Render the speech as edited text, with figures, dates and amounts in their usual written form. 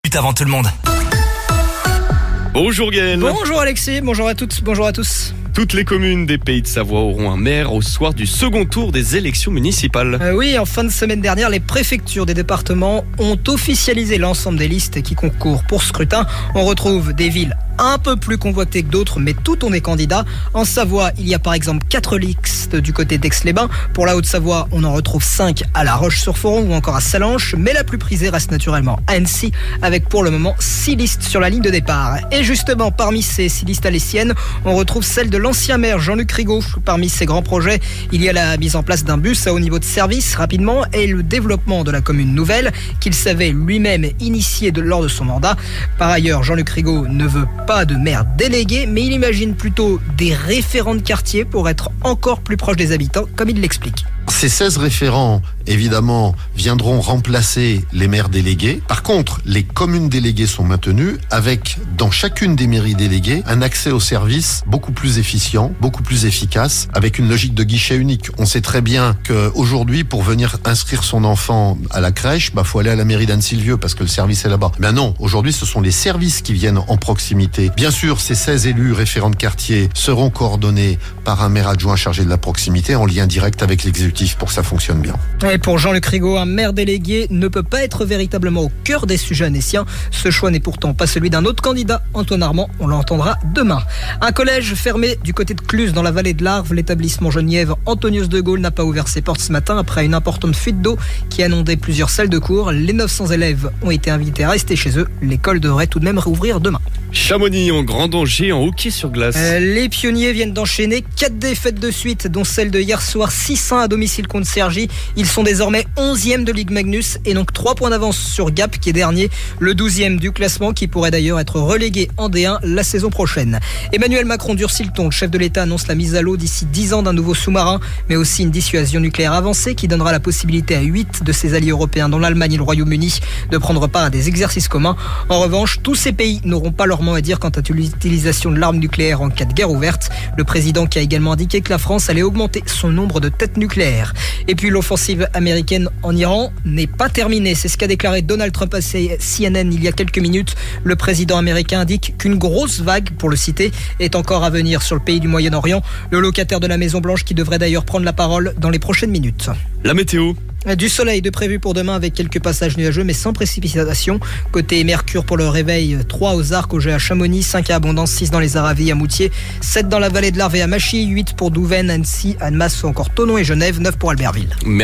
Avant tout le monde. Bonjour Gaël. Bonjour Alexis, bonjour à toutes, bonjour à tous. Toutes les communes des Pays de Savoie auront un maire au soir du second tour des élections municipales. Oui, en fin de semaine dernière, les préfectures des départements ont officialisé l'ensemble des listes qui concourent pour scrutin. On retrouve des villes un peu plus convoitées que d'autres, mais tout on est candidat. En Savoie, il y a par exemple 4 listes du côté d'Aix-les-Bains. Pour la Haute-Savoie, on en retrouve 5 à La Roche-sur-Foron ou encore à Sallanches. Mais la plus prisée reste naturellement à Annecy, avec pour le moment 6 listes sur la ligne de départ. Et justement, parmi ces 6 listes aléciennes, on retrouve celle de l'ancien maire Jean-Luc Rigaud. Parmi ses grands projets, il y a la mise en place d'un bus à haut niveau de service rapidement et le développement de la commune nouvelle qu'il savait lui-même initier lors de son mandat. Par ailleurs, Jean-Luc Rigaud ne veut pas de maire délégué, mais il imagine plutôt des référents de quartier pour être encore plus proche des habitants, comme il l'explique. Ces 16 référents, évidemment, viendront remplacer les maires délégués. Par contre, les communes déléguées sont maintenues avec, dans chacune des mairies déléguées, un accès aux services beaucoup plus efficient, beaucoup plus efficace, avec une logique de guichet unique. On sait très bien qu'aujourd'hui, pour venir inscrire son enfant à la crèche, faut aller à la mairie d'Anne-Sylvieux parce que le service est là-bas. Mais non, aujourd'hui, ce sont les services qui viennent en proximité. Bien sûr, ces 16 élus référents de quartier seront coordonnés par un maire adjoint chargé de la proximité en lien direct avec l'exécutif pour que ça fonctionne bien. Et pour Jean-Luc Rigaud, un maire délégué ne peut pas être véritablement au cœur des sujets annéciens. Ce choix n'est pourtant pas celui d'un autre candidat, Antoine Armand. On l'entendra demain. Un collège fermé du côté de Cluses dans la vallée de l'Arve. L'établissement Genièvre Antonius de Gaulle n'a pas ouvert ses portes ce matin après une importante fuite d'eau qui a inondé plusieurs salles de cours. Les 900 élèves ont été invités à rester chez eux. L'école devrait tout de même rouvrir demain. Chamonix en grand danger en hockey sur glace. Les pionniers viennent d'enchaîner 4 défaites de suite, dont celle de hier soir 6-1 à domicile contre Cergy. Ils sont désormais 11e de Ligue Magnus et donc 3 points d'avance sur Gap qui est dernier, le 12e du classement qui pourrait d'ailleurs être relégué en D1 la saison prochaine. Emmanuel Macron durcit le ton. Le chef de l'État annonce la mise à l'eau d'ici 10 ans d'un nouveau sous-marin, mais aussi une dissuasion nucléaire avancée qui donnera la possibilité à 8 de ses alliés européens, dont l'Allemagne et le Royaume-Uni, de prendre part à des exercices communs. En revanche, tous ces pays n'auront pas leur mot à dire quant à l'utilisation de l'arme nucléaire en cas de guerre ouverte. Le président qui a également indiqué que la France allait augmenter son nombre de têtes nucléaires. Et puis l'offensive américaine en Iran n'est pas terminée. C'est ce qu'a déclaré Donald Trump à CNN il y a quelques minutes. Le président américain indique qu'une grosse vague, pour le citer, est encore à venir sur le pays du Moyen-Orient. Le locataire de la Maison-Blanche qui devrait d'ailleurs prendre la parole dans les prochaines minutes. La météo. Du soleil de prévu pour demain avec quelques passages nuageux mais sans précipitation. Côté Mercure pour le réveil, 3 aux Arcs, au Jeu à Chamonix, 5 à Abondance, 6 dans les Aravis à Moutier, 7 dans la vallée de l'Arve et à Machy, 8 pour Douvaine, Annecy, Annemasse ou encore Thonon et Genève, 9 pour Albertville.